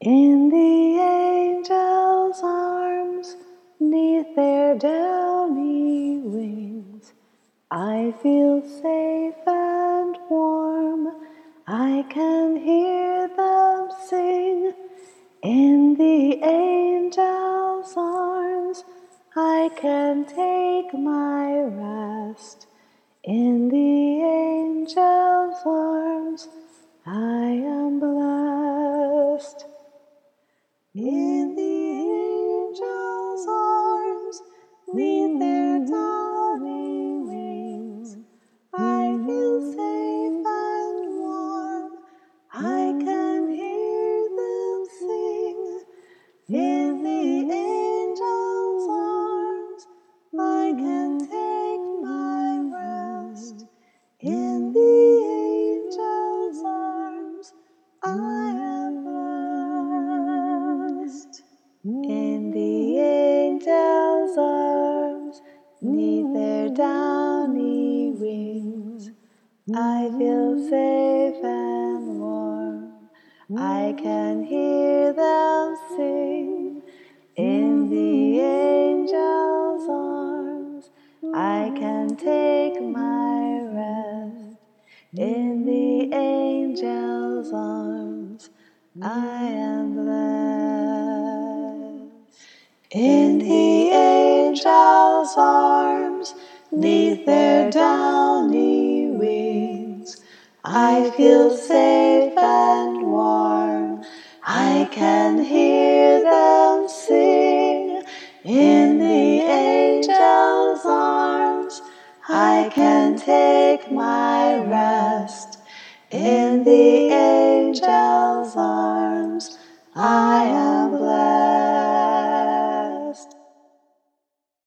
In the angel's arms, 'neath their downy wings, I feel safe and warm. I can hear them sing. In the angel's arms, I can take my rest. In the angel's arms, I am blessed. In the angel's arms, 'neath their downy wings, I feel safe and warm. I can hear them sing. In the angel's arms, I can take my rest. In the angel's arms, I am blessed. In the angel's arms, 'neath their downy wings, I feel safe and warm. I can hear them sing. In the angel's arms, I can take my rest. In the angel's arms, I am blessed. In the angel's arms, 'neath their downy wings, I feel safe and warm. I can hear them sing. In the angel's arms, I can take my rest. In the angel's arms, I am blessed.